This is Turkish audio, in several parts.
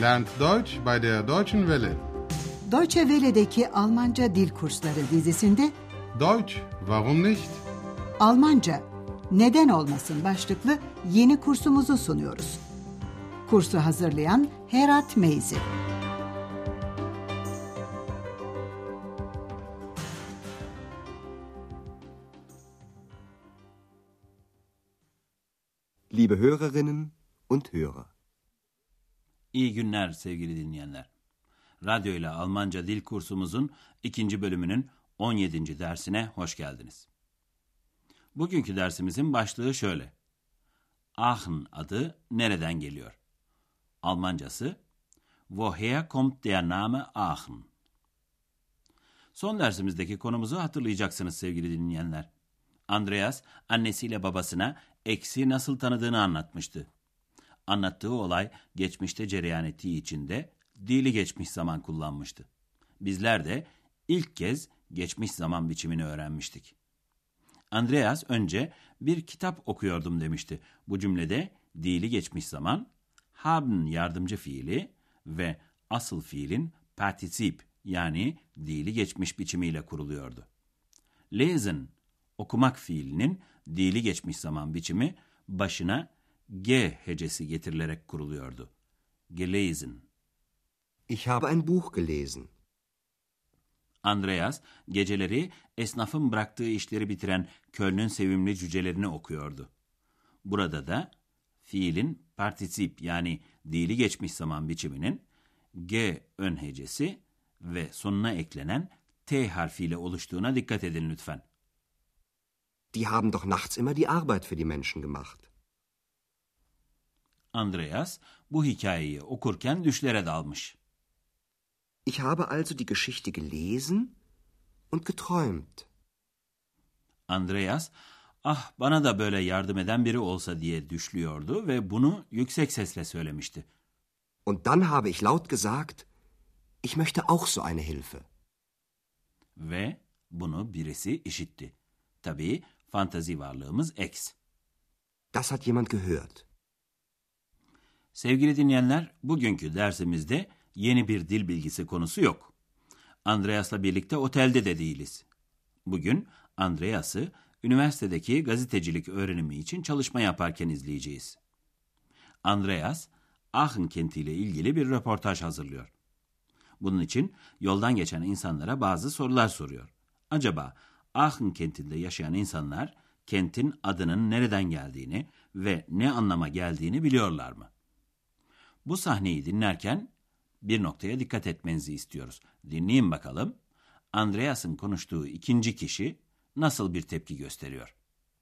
Lernt Deutsch bei der Deutschen Welle. Deutsche Welle'deki Almanca Dil Kursları dizisinde Deutsch, warum nicht? Almanca neden olmasın başlıklı yeni kursumuzu sunuyoruz. Kursu hazırlayan Herat Meyzi. Liebe Hörerinnen und Hörer. İyi günler sevgili dinleyenler. Radyo ile Almanca dil kursumuzun 2. bölümünün 17. dersine hoş geldiniz. Bugünkü dersimizin başlığı şöyle. Aachen adı nereden geliyor? Almancası Woher kommt der Name Aachen? Son dersimizdeki konumuzu hatırlayacaksınız sevgili dinleyenler. Andreas annesiyle babasına X'i nasıl tanıdığını anlatmıştı. Anlattığı olay geçmişte cereyan ettiği için de dili geçmiş zaman kullanmıştı. Bizler de ilk kez geçmiş zaman biçimini öğrenmiştik. Andreas önce bir kitap okuyordum demişti. Bu cümlede dili geçmiş zaman, haben yardımcı fiili ve asıl fiilin partizip yani dili geçmiş biçimiyle kuruluyordu. Lesen, okumak fiilinin dili geçmiş zaman biçimi başına G hecesi getirilerek kuruluyordu. Gelesen. Ich habe ein Buch gelesen. Andreas geceleri esnafın bıraktığı işleri bitiren Köln'ün sevimli cücelerini okuyordu. Burada da fiilin partizip yani dili geçmiş zaman biçiminin G ön hecesi ve sonuna eklenen T harfiyle oluştuğuna dikkat edin lütfen. Die haben doch nachts immer die Arbeit für die Menschen gemacht. Andreas bu hikayeyi okurken düşlere dalmış. Ich habe also die Geschichte gelesen und geträumt. Andreas, bana da böyle yardım eden biri olsa diye düşlüyordu ve bunu yüksek sesle söylemişti. Und dann habe ich laut gesagt, ich möchte auch so eine Hilfe. Ve bunu birisi işitti. Tabii fantazi varlığımız X. Das hat jemand gehört. Sevgili dinleyenler, bugünkü dersimizde yeni bir dil bilgisi konusu yok. Andreas'la birlikte otelde de değiliz. Bugün Andreas'ı üniversitedeki gazetecilik öğrenimi için çalışma yaparken izleyeceğiz. Andreas, Aachen kentiyle ilgili bir röportaj hazırlıyor. Bunun için yoldan geçen insanlara bazı sorular soruyor. Acaba Aachen kentinde yaşayan insanlar kentin adının nereden geldiğini ve ne anlama geldiğini biliyorlar mı? Bu sahneyi dinlerken bir noktaya dikkat etmenizi istiyoruz. Dinleyin bakalım. Andreas'ın konuştuğu ikinci kişi nasıl bir tepki gösteriyor?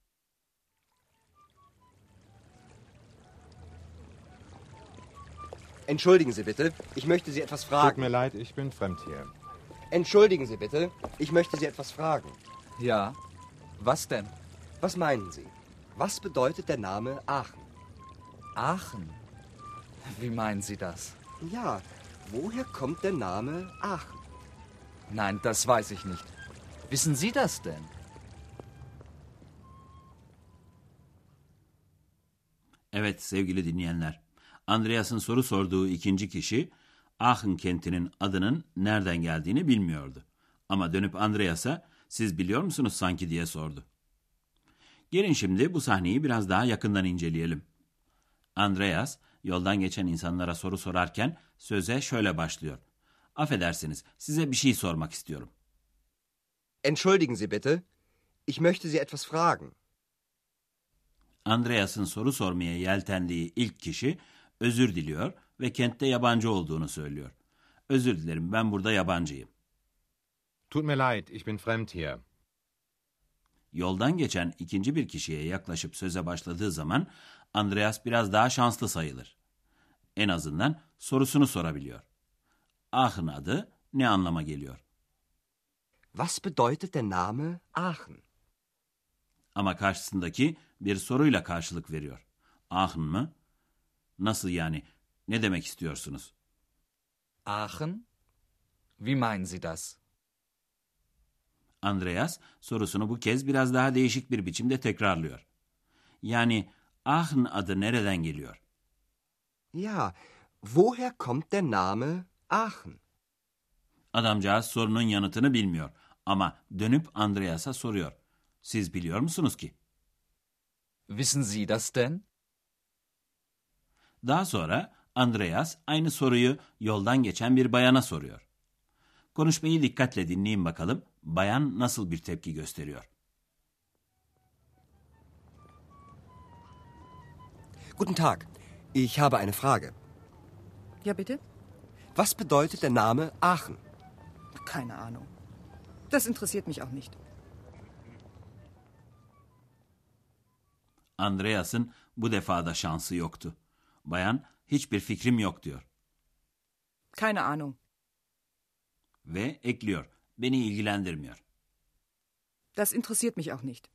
Entschuldigen Sie bitte, ich möchte Sie etwas fragen. Tut mir leid, ich bin fremd hier. Entschuldigen Sie bitte, ich möchte Sie etwas fragen. Ja, was denn? Was meinen Sie? Was bedeutet der Name Aachen? Aachen? Wie meinen Sie das? Ja, woher kommt der Name Aachen? Nein, das weiß ich nicht. Wissen Sie das denn? Evet sevgili dinleyenler, Andreas'ın soru sorduğu ikinci kişi Aachen kentinin adının nereden geldiğini bilmiyordu. Ama dönüp Andreas'a siz biliyor musunuz sanki diye sordu. Gelin şimdi bu sahneyi biraz daha yakından inceleyelim. Andreas yoldan geçen insanlara soru sorarken söze şöyle başlıyor. Affedersiniz, size bir şey sormak istiyorum. Entschuldigen Sie bitte, ich möchte Sie etwas fragen. Andreas'ın soru sormaya yeltendiği ilk kişi özür diliyor ve kentte yabancı olduğunu söylüyor. Özür dilerim, ben burada yabancıyım. Tut mir leid, ich bin fremd hier. Yoldan geçen ikinci bir kişiye yaklaşıp söze başladığı zaman Andreas biraz daha şanslı sayılır. En azından sorusunu sorabiliyor. Aachen adı ne anlama geliyor? Was bedeutet der Name Aachen? Ama karşısındaki bir soruyla karşılık veriyor. Aachen mı? Nasıl yani? Ne demek istiyorsunuz? Aachen? Wie meinen Sie das? Andreas sorusunu bu kez biraz daha değişik bir biçimde tekrarlıyor. Yani Aachen adı nereden geliyor? Ja, Woher kommt der Name Aachen? Adamcağız sorunun yanıtını bilmiyor ama dönüp Andreas'a soruyor. Siz biliyor musunuz ki? Wissen Sie das denn? Daha sonra Andreas aynı soruyu yoldan geçen bir bayana soruyor. Konuşmayı dikkatle dinleyin bakalım. Bayan nasıl bir tepki gösteriyor? Guten Tag. Ich habe eine Frage. Ja, bitte? Was bedeutet der Name Aachen? Keine Ahnung. Das interessiert mich auch nicht. Andreas'ın bu defa da şansı yoktu. Bayan hiçbir fikrim yok diyor. Keine Ahnung. Ve ekliyor. Beni ilgilendirmiyor. Das interessiert mich auch nicht.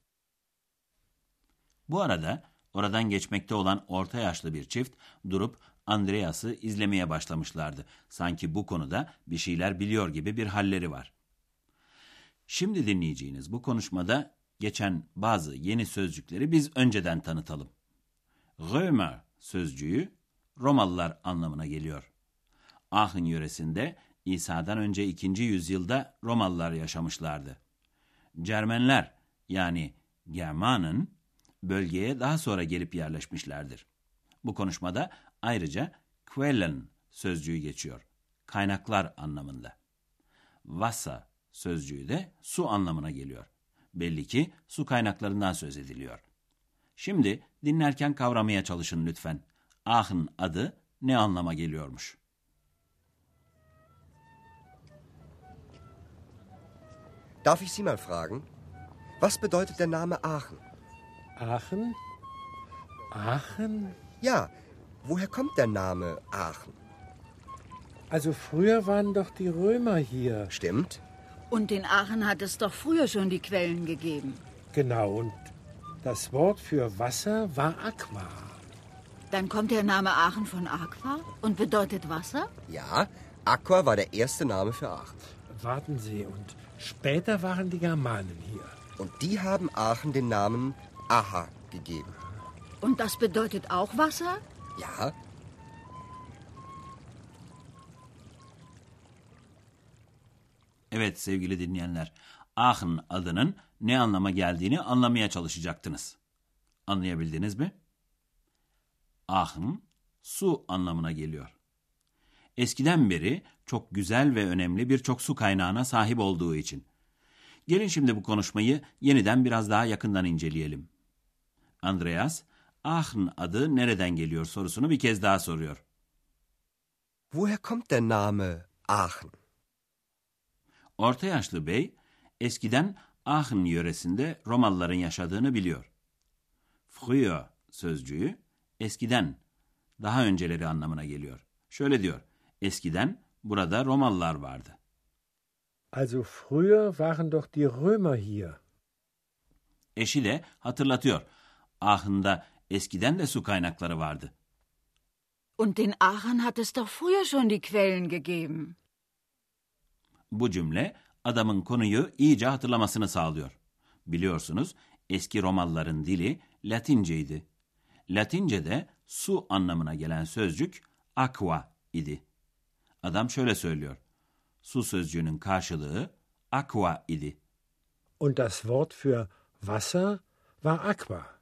Bu arada oradan geçmekte olan orta yaşlı bir çift durup Andreas'ı izlemeye başlamışlardı. Sanki bu konuda bir şeyler biliyor gibi bir halleri var. Şimdi dinleyeceğiniz bu konuşmada geçen bazı yeni sözcükleri biz önceden tanıtalım. Römer sözcüğü Romalılar anlamına geliyor. Aachen yöresinde İsa'dan önce 2. yüzyılda Romalılar yaşamışlardı. Cermenler yani Germanen bölgeye daha sonra gelip yerleşmişlerdir. Bu konuşmada ayrıca Quellen sözcüğü geçiyor. Kaynaklar anlamında. Wasser sözcüğü de su anlamına geliyor. Belli ki su kaynaklarından söz ediliyor. Şimdi dinlerken kavramaya çalışın lütfen. Aachen adı ne anlama geliyormuş? Darf ich Sie mal fragen? Was bedeutet der Name Aachen? Aachen? Aachen? Ja, woher kommt der Name Aachen? Also früher waren doch die Römer hier. Stimmt. Und in Aachen hat es doch früher schon die Quellen gegeben. Genau, und das Wort für Wasser war Aqua. Dann kommt der Name Aachen von Aqua und bedeutet Wasser? Ja, Aqua war der erste Name für Aachen. Warten Sie, und später waren die Germanen hier. Und die haben Aachen den Namen Aha gegeben. Und das bedeutet auch Wasser? Ja. Evet sevgili dinleyenler, Aachen adının ne anlama geldiğini anlamaya çalışacaktınız. Anlayabildiniz mi? Aachen, su anlamına geliyor. Eskiden beri çok güzel ve önemli birçok su kaynağına sahip olduğu için. Gelin şimdi bu konuşmayı yeniden biraz daha yakından inceleyelim. Andreas, Aachen adı nereden geliyor sorusunu bir kez daha soruyor. Woher kommt der Name Aachen? Orta yaşlı bey, eskiden Aachen yöresinde Romalıların yaşadığını biliyor. Früher sözcüğü, eskiden, daha önceleri anlamına geliyor. Şöyle diyor, eskiden burada Romalılar vardı. Also früher waren doch die Römer hier. Eşi de hatırlatıyor, Aachen'da eskiden de su kaynakları vardı. Und in Aachen hat es doch früher schon die Quellen gegeben. Bu cümle adamın konuyu iyice hatırlamasını sağlıyor. Biliyorsunuz eski Romalıların dili Latinceydi. Latince'de su anlamına gelen sözcük aqua idi. Adam şöyle söylüyor. Su sözcüğünün karşılığı aqua idi. Und das Wort für Wasser war Aqua.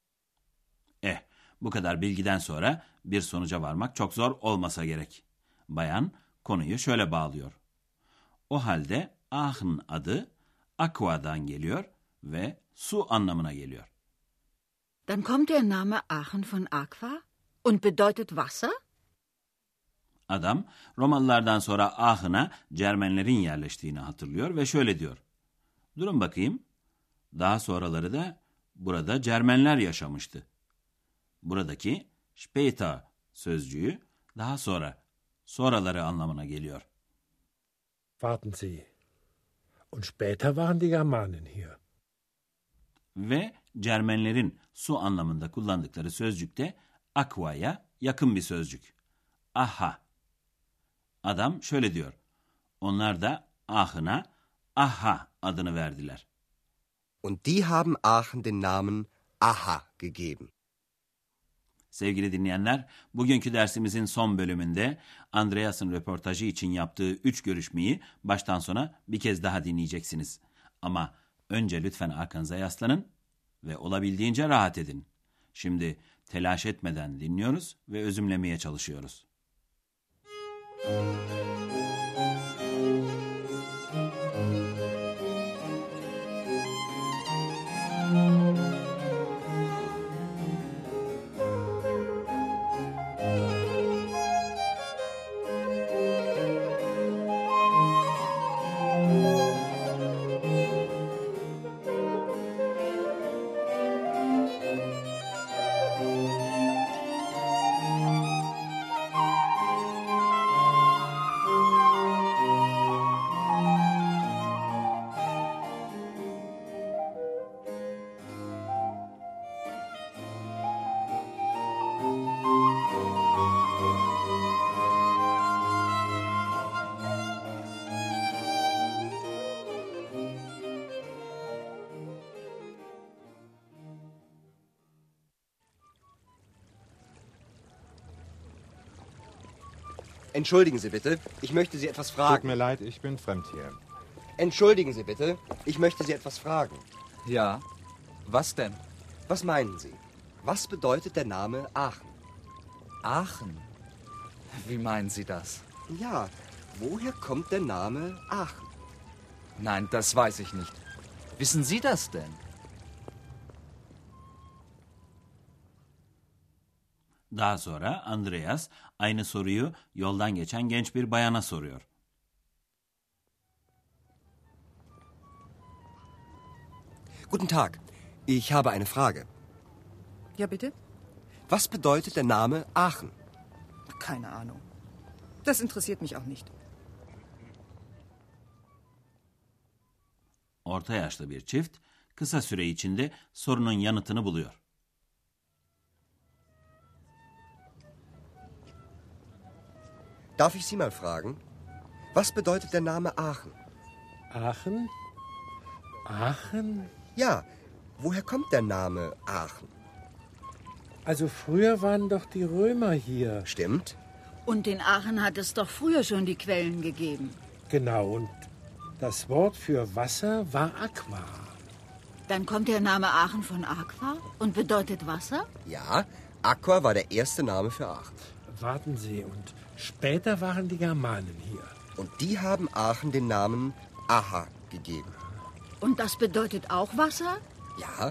Bu kadar bilgiden sonra bir sonuca varmak çok zor olmasa gerek. Bayan konuyu şöyle bağlıyor. O halde Aachen adı Aqua'dan geliyor ve su anlamına geliyor. Dann kommt der Name Aachen von Aqua und bedeutet Wasser? Adam Romalılardan sonra Aachen'a Cermenlerin yerleştiğini hatırlıyor ve şöyle diyor. Durun bakayım. Daha sonraları da burada Cermenler yaşamıştı. Buradaki später sözcüğü daha sonra, sonraları anlamına geliyor. Warten Sie. Und später waren die Germanen hier. Ve Cermenlerin su anlamında kullandıkları sözcük de aqua'ya yakın bir sözcük. Aha. Adam şöyle diyor. Onlar da Aachen'a Aha adını verdiler. Und die haben Aachen den Namen Aha gegeben. Sevgili dinleyenler, bugünkü dersimizin son bölümünde Andreas'ın röportajı için yaptığı 3 görüşmeyi baştan sona bir kez daha dinleyeceksiniz. Ama önce lütfen arkanıza yaslanın ve olabildiğince rahat edin. Şimdi telaş etmeden dinliyoruz ve özümlemeye çalışıyoruz. Entschuldigen Sie bitte, ich möchte Sie etwas Tut fragen. mir leid, ich bin fremd hier. Entschuldigen Sie bitte, ich möchte Sie etwas fragen. Ja, was denn? Was meinen Sie? Was bedeutet der Name Aachen? Aachen? Wie meinen Sie das? Ja, woher kommt der Name Aachen? Nein, das weiß ich nicht. Wissen Sie das denn? Daha sonra Andreas aynı soruyu yoldan geçen genç bir bayana soruyor. Guten Tag, ich habe eine Frage. Ja, bitte? Was bedeutet der Name Aachen? Keine Ahnung. Das interessiert mich auch nicht. Orta yaşlı bir çift kısa süre içinde sorunun yanıtını buluyor. Darf ich Sie mal fragen? Was bedeutet der Name Aachen? Aachen? Aachen? Ja, woher kommt der Name Aachen? Also früher waren doch die Römer hier. Stimmt. Und in Aachen hat es doch früher schon die Quellen gegeben. Genau, und das Wort für Wasser war Aqua. Dann kommt der Name Aachen von Aqua und bedeutet Wasser? Ja, Aqua war der erste Name für Aachen. Warten Sie, und später waren die Germanen hier. Und die haben Aachen den Namen Aha gegeben. Und das bedeutet auch Wasser? Ja,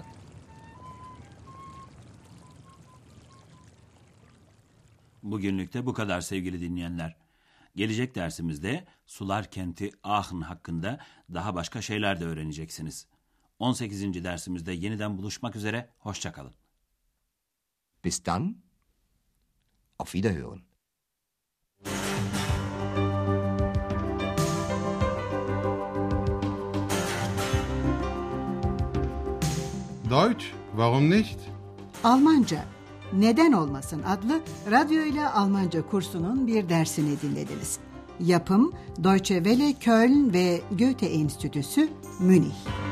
Bugünlük de bu kadar sevgili dinleyenler. Gelecek dersimizde sular kenti Aachen hakkında daha başka şeyler de öğreneceksiniz. 18. dersimizde yeniden buluşmak üzere, hoşça kalın. bis dann. Auf Wiederhören. Deutsch, warum nicht? Almanca, Neden Olmasın adlı radyo ile Almanca kursunun bir dersini dinlediniz. Yapım Deutsche Welle Köln ve Goethe Enstitüsü Münih.